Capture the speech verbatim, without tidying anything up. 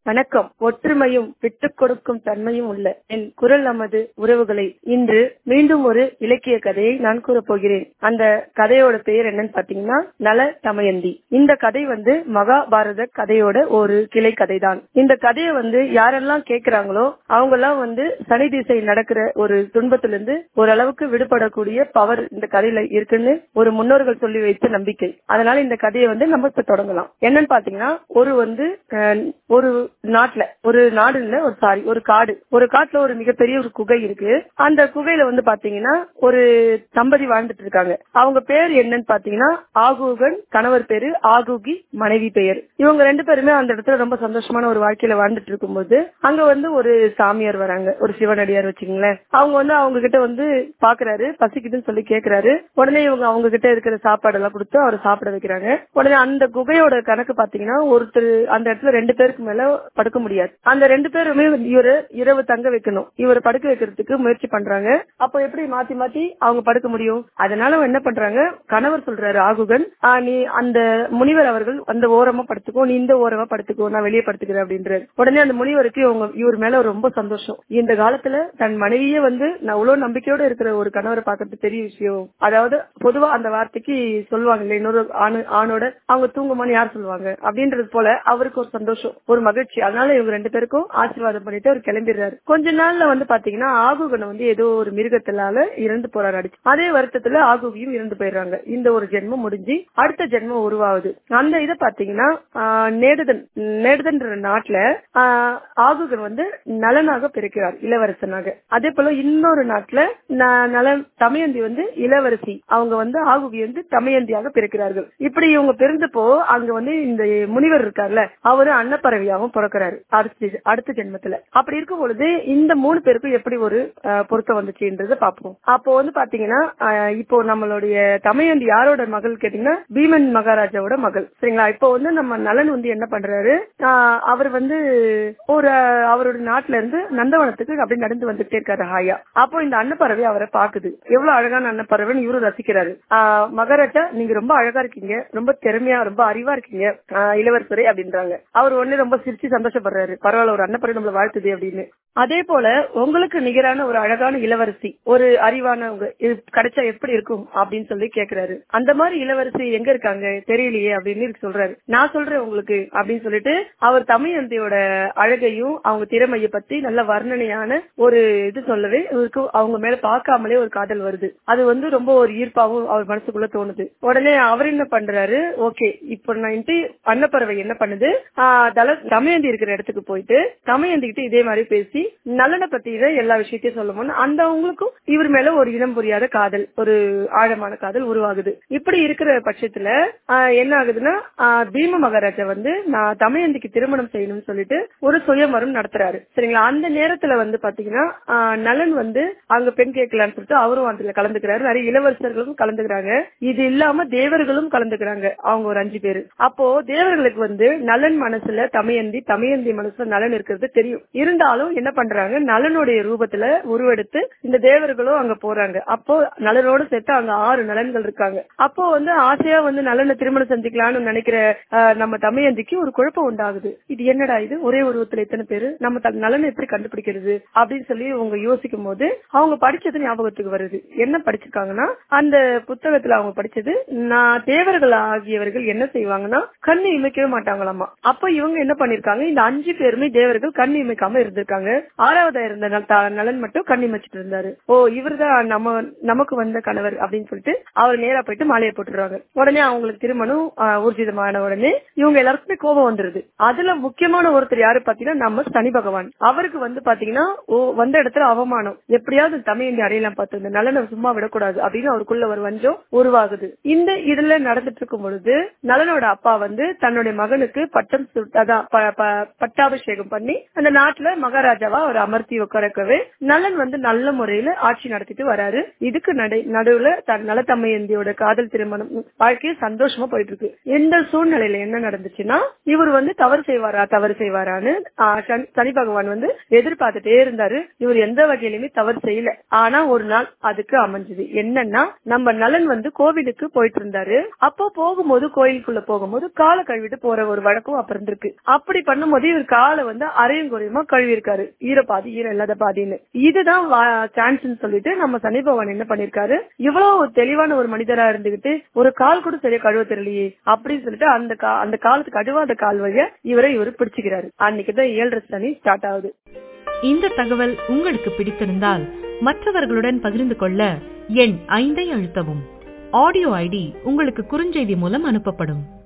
வணக்கம். ஒற்றுமையும் விட்டுக் கொடுக்கும் தன்மையும் உள்ள என் குரல் நமது உறவுகளை இன்று மீண்டும் ஒரு இலக்கிய கதையை நான் கூறப்போகிறேன். அந்த கதையோட பெயர் என்னன்னு பாத்தீங்கன்னா நல தமயந்தி. இந்த கதை வந்து மகாபாரத கதையோட ஒரு கிளை கதை தான். இந்த கதையை வந்து யாரெல்லாம் கேட்கிறாங்களோ அவங்க எல்லாம் வந்து சனி திசை நடக்கிற ஒரு துன்பத்திலிருந்து ஓரளவுக்கு விடுபடக்கூடிய பவர் இந்த கதையில இருக்குன்னு ஒரு முன்னோர்கள் சொல்லி வைத்த நம்பிக்கை. அதனால இந்த கதையை வந்து நம்ம இப்ப தொடங்கலாம். என்னன்னு பாத்தீங்கன்னா ஒரு வந்து ஒரு நாட்டுல ஒரு நாடு இல்ல ஒரு சாரி ஒரு காடு ஒரு காட்டுல ஒரு மிகப்பெரிய ஒரு குகை இருக்கு. அந்த குகையில வந்து பாத்தீங்கன்னா ஒரு தம்பதி வாழ்ந்துட்டு இருக்காங்க. அவங்க பேர் என்னன்னு பாத்தீங்கன்னா ஆகூகன் கணவர் பேரு, ஆகூகி மனைவி பெயர். இவங்க ரெண்டு பேருமே அந்த இடத்துல ரொம்ப சந்தோஷமான ஒரு வாழ்க்கையில வாழ்ந்துட்டு இருக்கும்போது அங்க வந்து ஒரு சாமியார் வராங்க, ஒரு சிவனடியார் வச்சுக்கீங்களேன். அவங்க வந்து அவங்க கிட்ட வந்து பாக்குறாரு, பசிக்குதுன்னு சொல்லி கேக்குறாரு. உடனே இவங்க அவங்க கிட்ட இருக்கிற சாப்பாடு எல்லாம் கொடுத்து அவரை சாப்பிட வைக்கிறாங்க. உடனே அந்த குகையோட கணக்கு பாத்தீங்கன்னா ஒருத்தர் அந்த இடத்துல ரெண்டு பேருக்கு மேல படுக்க முடியாது. அந்த ரெண்டு பேருமே இவரு இரவு தங்க வைக்கணும். இவரை படுக்க வைக்கிறதுக்கு முயற்சி பண்றாங்க. அப்ப எப்படி மாத்தி மாத்தி அவங்க படுக்க முடியும்? அதனால என்ன பண்றாங்க, கணவர் சொல்றாரு ஆகுகன், நீ அந்த முனிவர் அவர்கள் அந்த ஓரமா படுத்துக்கோ, நீ இந்த ஓரமா படுத்துக்கோ, நான் வெளியே படுத்துக்கிறேன் அப்படின்றாரு. உடனே அந்த முனிவருக்கு இவர் மேல ரொம்ப சந்தோஷம். இந்த காலத்துல தன் மனைவியே வந்து நான் அவ்வளவு நம்பிக்கையோட இருக்கிற ஒரு கணவரை பாக்குறது பெரிய விஷயம். அதாவது பொதுவா அந்த வார்த்தைக்கு சொல்லுவாங்க இன்னொரு ஆணோட அவங்க தூங்குமான்னு யார் சொல்லுவாங்க அப்படின்றது போல அவருக்கு ஒரு சந்தோஷம், ஒரு மகிழ்ச்சி. அதனால இவங்க ரெண்டு பேருக்கும் ஆசீர்வாதம் பண்ணிட்டு அவர் கிளம்பிடுறாரு. கொஞ்ச நாள்ல வந்து பாத்தீங்கன்னா ஆகுகனை வந்து ஏதோ ஒரு மிருகத்தினால இறந்து போறாரு. அடிச்சு அதே வருத்தத்துல ஆகுகியும் இறந்து போயிடுறாங்க. இந்த ஒரு ஜென்மம் முடிஞ்சு அடுத்த ஜென்மம் உருவாகுது. அந்த இதை பாத்தீங்கன்னா நேடுதன் நேடுதன்ற நாட்டுல ஆகுகன் வந்து நலனாக பிறக்கிறார், இளவரசனாக. அதே போல இன்னொரு நாட்டுல நலன் தமயந்தி வந்து இளவரசி, அவங்க வந்து ஆகுகி வந்து தமயந்தியாக பிறக்கிறார்கள். இப்படி இவங்க பிறந்தப்போ அங்க வந்து இந்த முனிவர் இருக்கார்ல அவரு அன்னப்பறவையாகவும் பிறக்கிறாரு அடுத்த அடுத்த ஜென்மத்துல. அப்படி இருக்கும் பொழுது இந்த மூணு பேருக்கும் எப்படி ஒரு பொருத்தம் வந்துச்சுன்றத பாப்போம். அப்போ வந்து பாத்தீங்கன்னா இப்போ நம்மளுடைய தமயந்தி யாரோட மகள் கேட்டீங்கன்னா பீமன் மகாராஜாவோட மகள், சரிங்களா? இப்போ வந்து நம்ம நலன் வந்து என்ன பண்றாரு, அவர் வந்து ஒரு அவரோட நாட்டுல இருந்து நந்தவனத்துக்கு அப்படி நடந்து வந்துட்டே இருக்காரு ஹாயா. அப்போ இந்த அன்னப்பறவை அவரை பாக்குது. எவ்வளவு அழகான அன்னப்பறவைன்னு இவரும் ரசிக்கிறாரு. மகாராஜா நீங்க ரொம்ப அழகா இருக்கீங்க, ரொம்ப திறமையா ரொம்ப அறிவா இருக்கீங்க இளவரசரே அப்படின்றாங்க. அவர் ஒண்ணு ரொம்ப சிரிச்சு சந்தோஷப்படுறாரு. பரவாயில்ல, ஒரு அன்னப்பறவை நம்மள வாழ்த்துது அப்படின்னு. அதே போல உங்களுக்கு நிகரான ஒரு அழகான இளவரசி, ஒரு அறிவானவங்க கிடைச்சா எப்படி இருக்கும் அப்படின்னு சொல்லி கேக்குறாரு. அந்த மாதிரி இளவரசி எங்க இருக்காங்க தெரியலையே அப்படின்னு சொல்றாரு. நான் சொல்றேன் உங்களுக்கு அப்படின்னு சொல்லிட்டு அவர் தமயந்தியோட அழகையும் அவங்க திறமையை பத்தி நல்ல வர்ணனையான ஒரு இது சொல்லவே இவருக்கு அவங்க மேல பார்க்காமலே ஒரு காதல் வருது. அது வந்து ரொம்ப ஒரு ஈர்ப்பாவும் அவர் மனசுக்குள்ள தோணுது. உடனே அவர் என்ன பண்றாரு, ஓகே இப்போ நான் அன்னப்பறவை என்ன பண்ணுது, தமயந்தி இருக்கிற இடத்துக்கு போயிட்டு தமயந்தி கிட்ட இதே மாதிரி பேசி நலனை பத்தி எல்லா விஷயத்தையும் சொல்லும்போது அந்த அவங்களுக்கும் இவர் மேல ஒரு இனம் புரியாத காதல், ஒரு ஆழமான காதல் உருவாகுது. இப்படி இருக்கிற பட்சத்துல என்ன ஆகுதுன்னா பீம மகாராஜா வந்து நான் தமயந்திக்கு திருமணம் செய்யணும்னு சொல்லிட்டு ஒரு சுயமரம் நடத்துறாரு, சரிங்களா? அந்த நேரத்துல வந்து பாத்தீங்கன்னா நலன் வந்து அங்க பெண் கேட்கலான்னு சொல்லிட்டு அவரும் அதுல கலந்துக்கிறாரு. நிறைய இளவரசர்களும் கலந்துக்கிறாங்க. இது இல்லாம தேவர்களும் கலந்துக்கிறாங்க, அவங்க ஒரு அஞ்சு பேரு. அப்போ தேவர்களுக்கு வந்து நலன் மனசுல தமயந்தி, தமயந்தி மனசுல நலன் இருக்கிறது தெரியும். இருந்தாலும் என்ன பண்றாங்க, நலனுடைய ரூபத்துல உருவெடுத்து இந்த தேவர்களும் அங்க போறாங்க. அப்போ நலனோடு சேர்த்து அங்க ஆறு நலன்கள் இருக்காங்க. அப்போ வந்து ஆசையா வந்து நலனை திருமணம் செஞ்சுக்கலாம்னு நினைக்கிற நம்ம தமயந்திக்கு ஒரு குழப்பம் உண்டாகுது. இது என்னடா இது, ஒரே உருவத்துல எத்தனை பேரு, நம்ம நலனை எப்படி கண்டுபிடிக்கிறது அப்படின்னு சொல்லி அவங்க யோசிக்கும் போது அவங்க படிச்சது ஞாபகத்துக்கு வருது. என்ன படிச்சிருக்காங்கன்னா அந்த புத்தகத்துல அவங்க படிச்சது, நான் தேவர்கள் ஆகியவர்கள் என்ன செய்வாங்கன்னா கண்ணு இமைக்கவே மாட்டாங்களாமா. அப்ப இவங்க என்ன பண்ணிருக்காங்க, இந்த அஞ்சு பேருமே தேவர்கள் கண் இமைக்காம இருந்திருக்காங்க. ஆறாவதா இருந்த நலன் மட்டும் கண் இமைச்சிட்டு இருந்தாரு. ஓ இவர்தான் நம்ம நமக்கு வந்த கணவர் அப்படின்னு சொல்லிட்டு அவர் நேரா போயிட்டு மாலையை போட்டுருவாங்க. உடனே அவங்களுக்கு திருமணம் ஊர்ஜிதமான உடனே இவங்க எல்லாருக்குமே கோபம் வந்துருது. அதுல முக்கியமான ஒருத்தர் யாரு பாத்தீங்கன்னா நம்ம சனி பகவான். அவருக்கு வந்து பாத்தீங்கன்னா வந்த இடத்துல அவமானம், எப்படியாவது தமையந்தி அடையலாம் பார்த்து இந்த நலனை சும்மா விடக்கூடாது அப்படின்னு அவருக்குள்ள ஒரு வஞ்சம் உருவாகுது. இந்த இதுல நடந்துட்டு இருக்கும் பொழுது நலனோட அப்பா வந்து தன்னுடைய மகனுக்கு பட்டம் அதான் பட்டாபிஷேகம் பண்ணி அந்த நாட்டுல மகாராஜா ராஜாவா அவர் அமர்த்தி உட்காரக்கவே நலன் வந்து நல்ல முறையில ஆட்சி நடத்திட்டு வராரு. இதுக்கு நடுவுல தன் நலத்தமையந்தியோட காதல் திருமணம் வாழ்க்கையை சந்தோஷமா போயிட்டு இருக்கு. இந்த சூழ்நிலையில என்ன நடந்துச்சுன்னா இவர் வந்து தவறு செய்வாரா தவறு செய்வாரான்னு சனி பகவான் வந்து எதிர்பார்த்துட்டே இருந்தாரு. இவர் எந்த வகையிலுமே தவறு செய்யல. ஆனா ஒரு நாள் அதுக்கு அமைஞ்சது. என்னன்னா நம்ம நலன் வந்து கோவிலுக்கு போயிட்டு இருந்தாரு. அப்போ போகும்போது கோயிலுக்குள்ள போகும்போது காலை கழுவிட்டு போற ஒரு வழக்கம் அப்ப இருந்திருக்கு. அப்படி பண்ணும்போது இவர் காலை வந்து அரையும் குறையுமா கழுவி இருக்காரு. ஈரப்பாதி ஈரம் இல்லாத பாதின்னு. இதுதான் சான்ஸ் சொல்லிட்டு நம்ம சனி பகவான் என்ன பண்ணிருக்காரு, இவ்வளவு தெளிவான ஒரு மனிதரா இருந்துகிட்டு ஒரு கால் கூட சரியா கழுவ தெரியலையே அப்படின்னு சொல்லிட்டு அந்த அந்த காலத்துக்கு கழுவாத கால் வழியா இவரை இவரு பிடிச்சுக்கிறாரு. அன்னைக்குதான் ஏழரை சனி ஸ்டார்ட் ஆகுது. இந்த தகவல் உங்களுக்கு பிடித்திருந்தால் மற்றவர்களுடன் பகிர்ந்து கொள்ள எண் ஐந்தை அழுத்தவும். ஆடியோ ஐடி உங்களுக்கு குறுஞ்செய்தி மூலம் அனுப்பப்படும்.